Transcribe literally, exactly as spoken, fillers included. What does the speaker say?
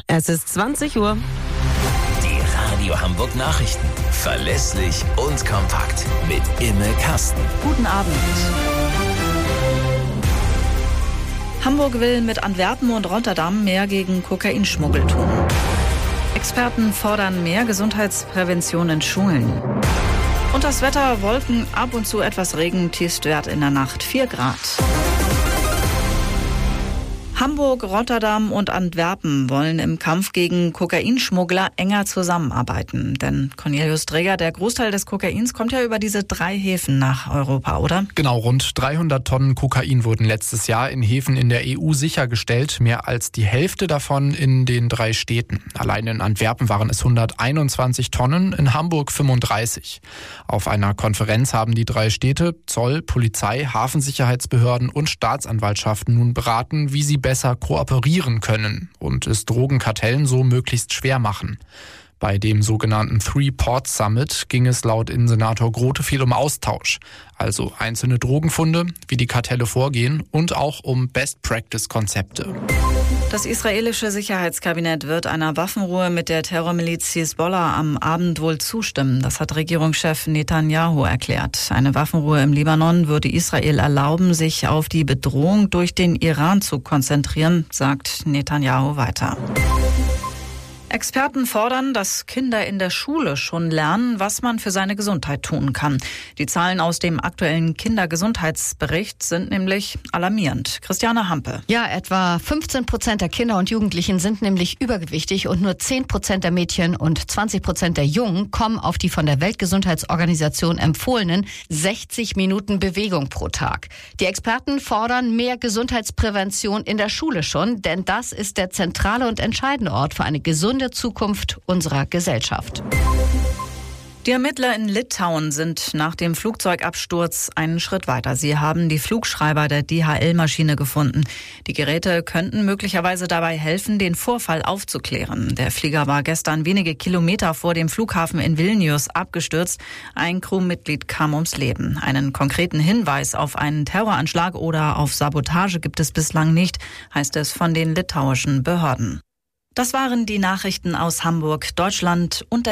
Es ist zwanzig Uhr. Die Radio Hamburg Nachrichten. Verlässlich und kompakt. Mit Imme Kasten. Guten Abend. Hamburg will mit Antwerpen und Rotterdam mehr gegen Kokainschmuggel tun. Experten fordern mehr Gesundheitsprävention in Schulen. Und das Wetter: Wolken, ab und zu etwas Regen, Tiefstwert in der Nacht vier Grad. Hamburg, Rotterdam und Antwerpen wollen im Kampf gegen Kokainschmuggler enger zusammenarbeiten. Denn Cornelius Dreger, der Großteil des Kokains kommt ja über diese drei Häfen nach Europa, oder? Genau, rund dreihundert Tonnen Kokain wurden letztes Jahr in Häfen in der E U sichergestellt. Mehr als die Hälfte davon in den drei Städten. Allein in Antwerpen waren es hunderteinundzwanzig Tonnen, in Hamburg fünfunddreißig. Auf einer Konferenz haben die drei Städte, Zoll, Polizei, Hafensicherheitsbehörden und Staatsanwaltschaften nun beraten, wie sie besser kooperieren können und es Drogenkartellen so möglichst schwer machen. Bei dem sogenannten Three Ports Summit ging es laut Innensenator Grote viel um Austausch, also einzelne Drogenfunde, wie die Kartelle vorgehen und auch um Best-Practice-Konzepte. Das israelische Sicherheitskabinett wird einer Waffenruhe mit der Terrormiliz Hisbollah am Abend wohl zustimmen. Das hat Regierungschef Netanyahu erklärt. Eine Waffenruhe im Libanon würde Israel erlauben, sich auf die Bedrohung durch den Iran zu konzentrieren, sagt Netanyahu weiter. Experten fordern, dass Kinder in der Schule schon lernen, was man für seine Gesundheit tun kann. Die Zahlen aus dem aktuellen Kindergesundheitsbericht sind nämlich alarmierend. Christiane Hampe. Ja, etwa fünfzehn Prozent der Kinder und Jugendlichen sind nämlich übergewichtig und nur zehn Prozent der Mädchen und zwanzig Prozent der Jungen kommen auf die von der Weltgesundheitsorganisation empfohlenen sechzig Minuten Bewegung pro Tag. Die Experten fordern mehr Gesundheitsprävention in der Schule schon, denn das ist der zentrale und entscheidende Ort für eine gesunde Zukunft unserer Gesellschaft. Die Ermittler in Litauen sind nach dem Flugzeugabsturz einen Schritt weiter. Sie haben die Flugschreiber der D H L-Maschine gefunden. Die Geräte könnten möglicherweise dabei helfen, den Vorfall aufzuklären. Der Flieger war gestern wenige Kilometer vor dem Flughafen in Vilnius abgestürzt. Ein Crewmitglied kam ums Leben. Einen konkreten Hinweis auf einen Terroranschlag oder auf Sabotage gibt es bislang nicht, heißt es von den litauischen Behörden. Das waren die Nachrichten aus Hamburg, Deutschland und der